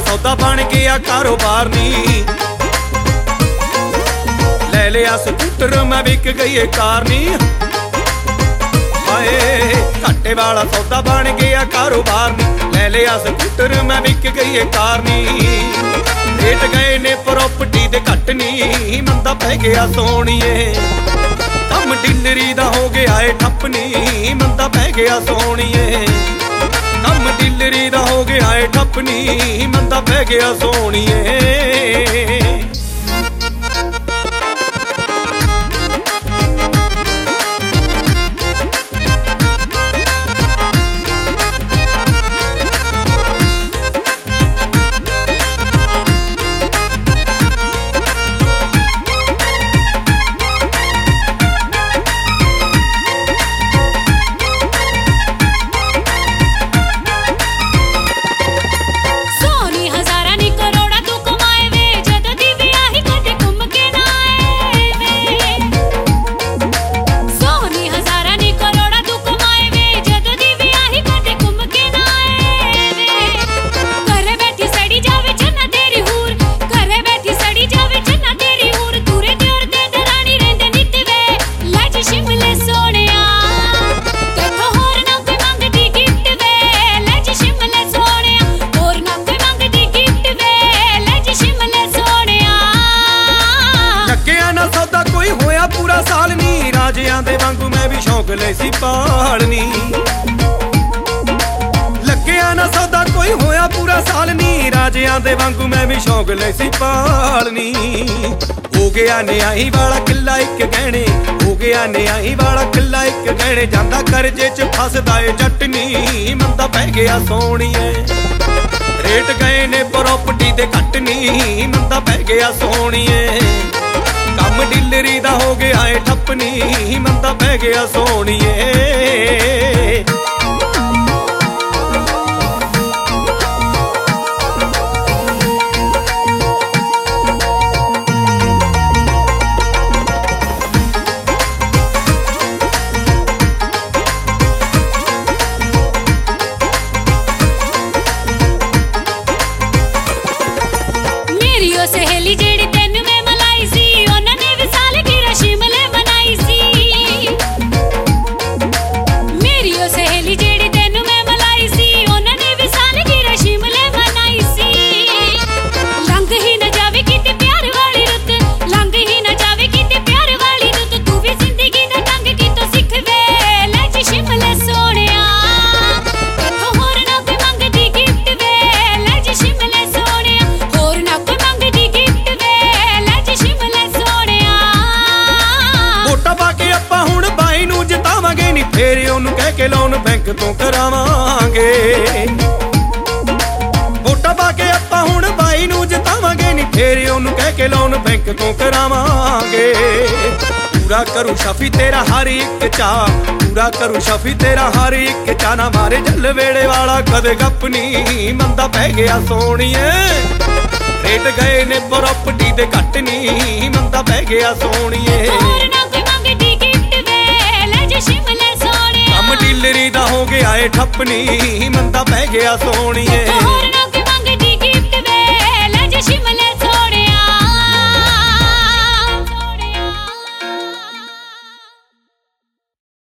सौदा बन गया कारोबार नी। ले लिया स्कूटर मैं बिक गई कार नी। हाय घाटे वाला सौदा बन गया कारोबार नी। ले लिया स्कूटर मैं बिक गई कार नी। रेट गए ने प्रॉपर्टी दे घट नी। मंदा पै गया सोहणीए कम डीलरी दा हो गया है ठप नी। मंदा पै गया सोहणीए कम डीलरी दा हो गया है ठप नी। मंदा पै गया सोहणीए। राजियां दे वांगू मैं भी शौक ले सी पालनी। लग्या ना सौदा कोई होया पूरा साल नी। राजियां दे वांगू मैं भी शौक ले सी पालनी। हो गया न्याही वाला किला एक गहने। हो गया न्याही वाला किला एक गहने। जांदा करजे च फसदा ए जट नी। मंदा पै गया सोहणीए रेट गए ने प्रॉपर्टी दे घट नी। मंदा पै गया सोहणीए कम डीलरी दा हो गया है ठप नी। मंदा पै गया सोहणीए। मेरी ओ सहेली जेड़ी तेनू मैं मलाई सी। उन्होंने भी साल की शिमले बनाई सी। मेरी ओ सहेली जेड़ी तेनू मैं मलाई सी। उन्होंने भी साल की शिमले बनाई सी। लंघ ही न जावे किते प्यार वाली रुत। लंघ ही न जावे किते प्यार वाली रुत। तू भी जिंदगी दा ढंग की तो सिख वे। ले जी शिमले सोहणिया इथों होर ना कोई मंगदी गिफ्ट वे। ले जी शिमले सोहणिया होर ना कोई मंगदी गिफ्ट वे। ले जी शिमले सोहणिया। वोटां पा के आपां हुण बाई नूं जितावांगे नी। फेर ओनू कह के लोन बैंक तो करावांगे। वोटां पा के आपां हुण बाई नूं जितावांगे नी। फेर ओनू कह के लोन बैंक तो करावांगे। पूरा करूं शफी तेरा हर एक चा। पूरा करूं शफी तेरा हर एक चा। ना मारे जल वेड़े वाला कदे गप नी। मंदा पै गया सोहणीए रेट गए ने प्रॉपर्टी दे घट नी। मंदा पै गया सोहणीए होर ना कोई मंगदी गिफ्ट वे। ले जी शिमले सोहणिया कम डीलरी दा हो गया है ठप नी। मंदा पै गया सोहणीए।